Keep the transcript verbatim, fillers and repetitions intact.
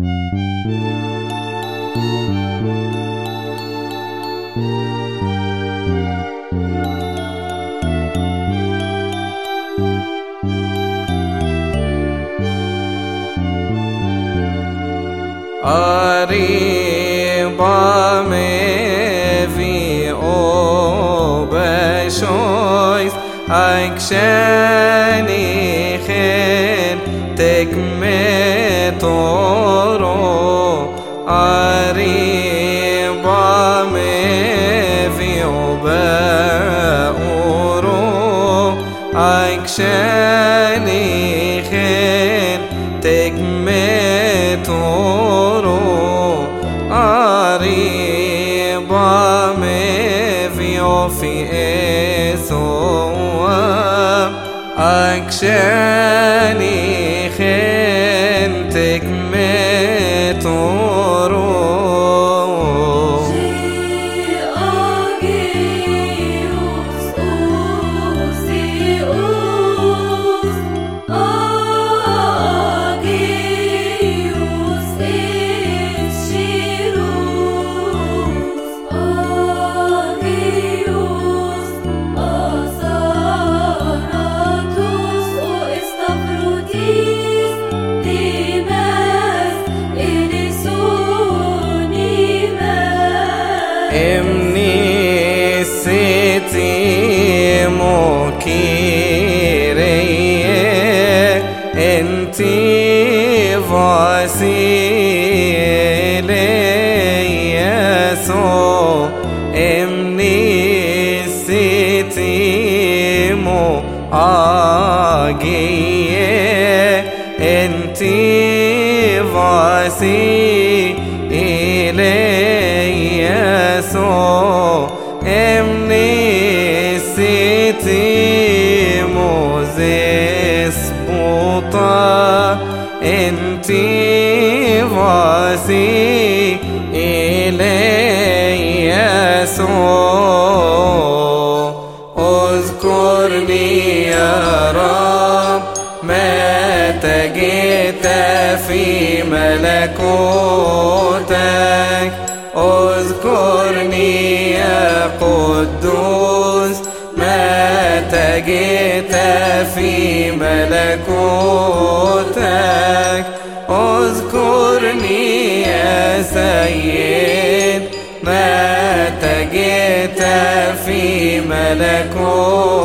Arriba me vi o beshois aikshani khen tekmetoro Arriba me vi o beoro aikshani khen tekmetoro Arriba me vio fi esoa Akshani khentek metoro Emni seti mokireye enti vasileye so Emni seti mo agiye enti vasileye so Emni siti mozes puta enti vasi إلي يسوع اذكرني يا رب متى جئت في ملكوتك اذكرني يا قدوس متى جئت في ملكوتك اذكرني يا سيد متى جئت في ملكوتك